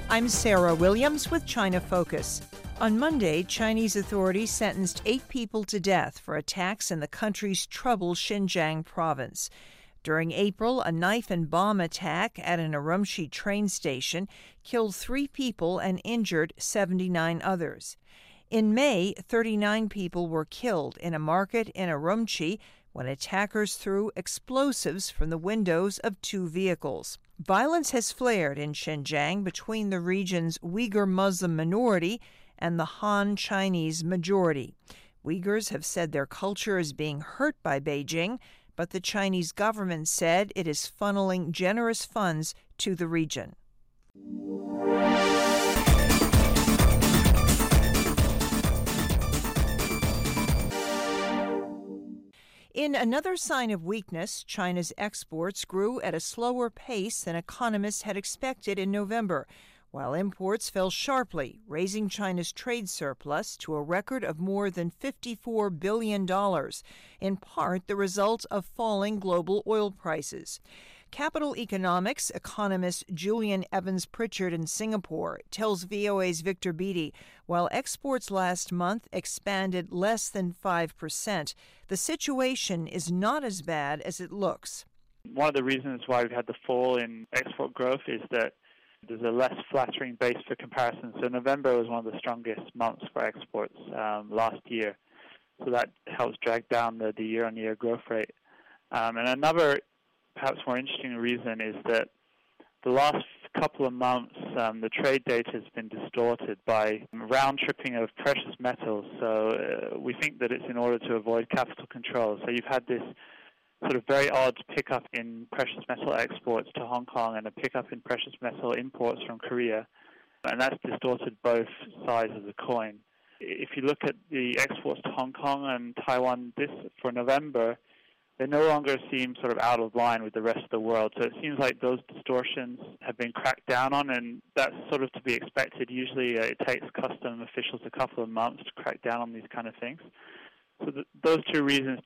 I'm Sarah Williams with China Focus. On Monday, Chinese authorities sentenced 8 people to death for attacks in the country's troubled Xinjiang province. During April, a knife and bomb attack at an Urumqi train station killed 3 people and injured 79 others. In May, 39 people were killed in a market in Urumqi when attackers threw explosives from the windows of 2 vehicles. Violence has flared in Xinjiang between the region's Uyghur Muslim minority and the Han Chinese majority. Uyghurs have said their culture is being hurt by Beijing, but the Chinese government said it is funneling generous funds to the region. In another sign of weakness, China's exports grew at a slower pace than economists had expected in November, while imports fell sharply, raising China's trade surplus to a record of more than $54 billion, in part the result of falling global oil prices. Capital Economics economist Julian Evans-Pritchard in Singapore tells VOA's Victor Beattie, while exports last month expanded less than 5%, the situation is not as bad as it looks. One of the reasons why we've had the fall in export growth is that there's a less flattering base for comparison. So November was one of the strongest months for exports last year. So that helps drag down the year-on-year growth rate. And another perhaps more interesting reason is that the last couple of months, the trade data has been distorted by round-tripping of precious metals. So we think that it's in order to avoid capital control. So you've had this sort of very odd pickup in precious metal exports to Hong Kong and a pickup in precious metal imports from Korea, and that's distorted both sides of the coin. If you look at the exports to Hong Kong and Taiwan for November, they no longer seem sort of out of line with the rest of the world. So it seems like those distortions have been cracked down on, and that's sort of to be expected. Usually it takes custom officials a couple of months to crack down on these kind of things. So those 2 reasons,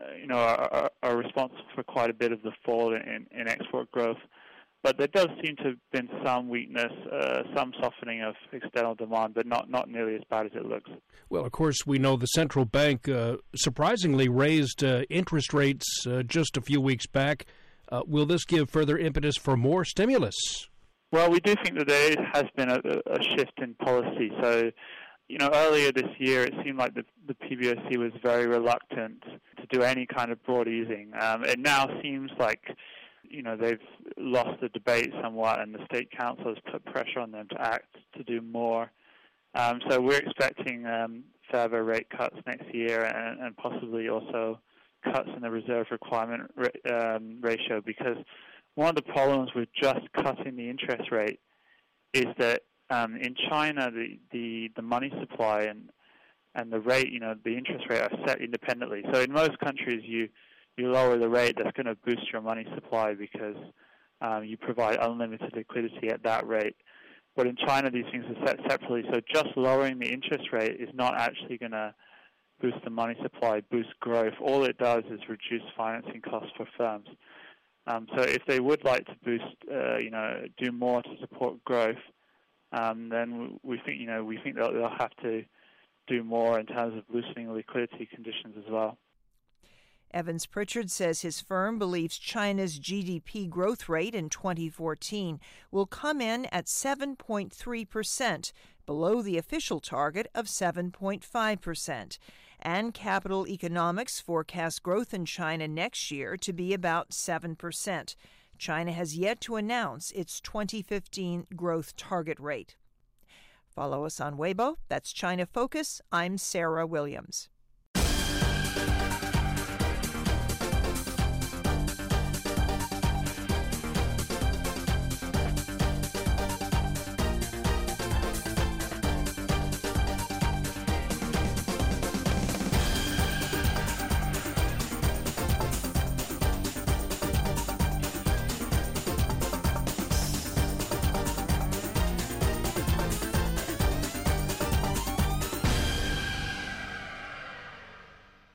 are responsible for quite a bit of the fall in export growth. But there does seem to have been some weakness, some softening of external demand, but not nearly as bad as it looks. Well, of course, we know the central bank surprisingly raised interest rates just a few weeks back. Will this give further impetus for more stimulus? Well, we do think that there has been a shift in policy. So, earlier this year, it seemed like the PBOC was very reluctant to do any kind of broad easing. It now seems like they've lost the debate somewhat, and the State Council has put pressure on them to act to do more. So we're expecting further rate cuts next year and possibly also cuts in the reserve requirement ratio, because one of the problems with just cutting the interest rate is that in China, the money supply and the rate, the interest rate are set independently. So in most countries, you lower the rate, that's going to boost your money supply because you provide unlimited liquidity at that rate. But in China, these things are set separately. So just lowering the interest rate is not actually going to boost the money supply, boost growth. All it does is reduce financing costs for firms. So if they would like to boost, do more to support growth, then we think they'll have to do more in terms of loosening liquidity conditions as well. Evans-Pritchard says his firm believes China's GDP growth rate in 2014 will come in at 7.3%, below the official target of 7.5%. And Capital Economics forecasts growth in China next year to be about 7%. China has yet to announce its 2015 growth target rate. Follow us on Weibo. That's China Focus. I'm Sarah Williams.